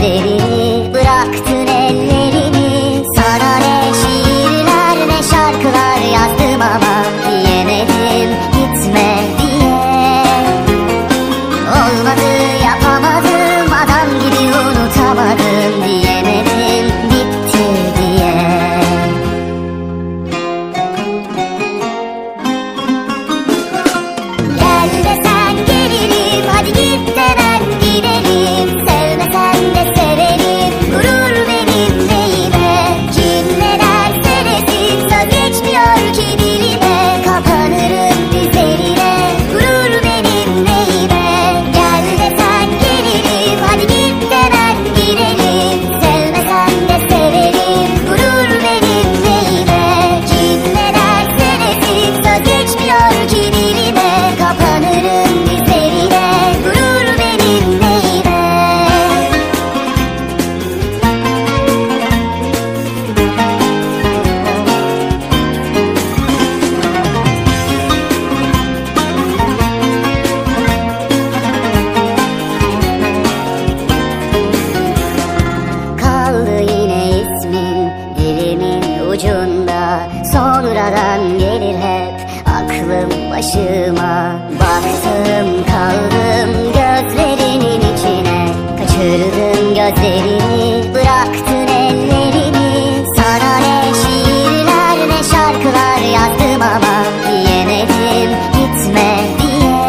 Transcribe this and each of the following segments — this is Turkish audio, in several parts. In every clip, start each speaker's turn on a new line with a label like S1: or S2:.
S1: gözlerini, bıraktın ellerini. Sana ne şiirler ne şarkılar yazdım ama diyemedim gitme diye. Olmadı, yapamadım, adam gibi unutamadım diyemedim bitti diye. Gel desen gelirim, hadi git de ben gidelim. Sevmesen de severim, gurur benim neyime. Kim ne derse desin, söz geçmiyor ki dilime. Kapanırım dizlerine, gurur benim neyime. Gel desen gelirim, hadi git de ben gidelim. Sevmesen de severim, gurur benim neyime. Kim ne derse desin, söz geçmiyor ki dilime. Kapanırım dizlerine, gurur benim neyime. Kaldı yine ismin dilimin ucunda. Sonradan gelir hep aklım başıma. Baktım kaldım gözlerinin içine. Kaçırdın gözlerini, bıraktın ellerini. Sana ne şiirler ne şarkılar yazdım ama diyemedim gitme diye.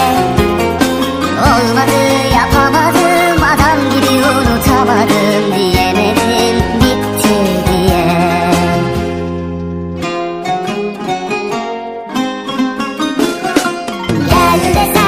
S1: Olmadı, yapamadım, adam gibi unutamadım diyemedim bitti diye. Gel desen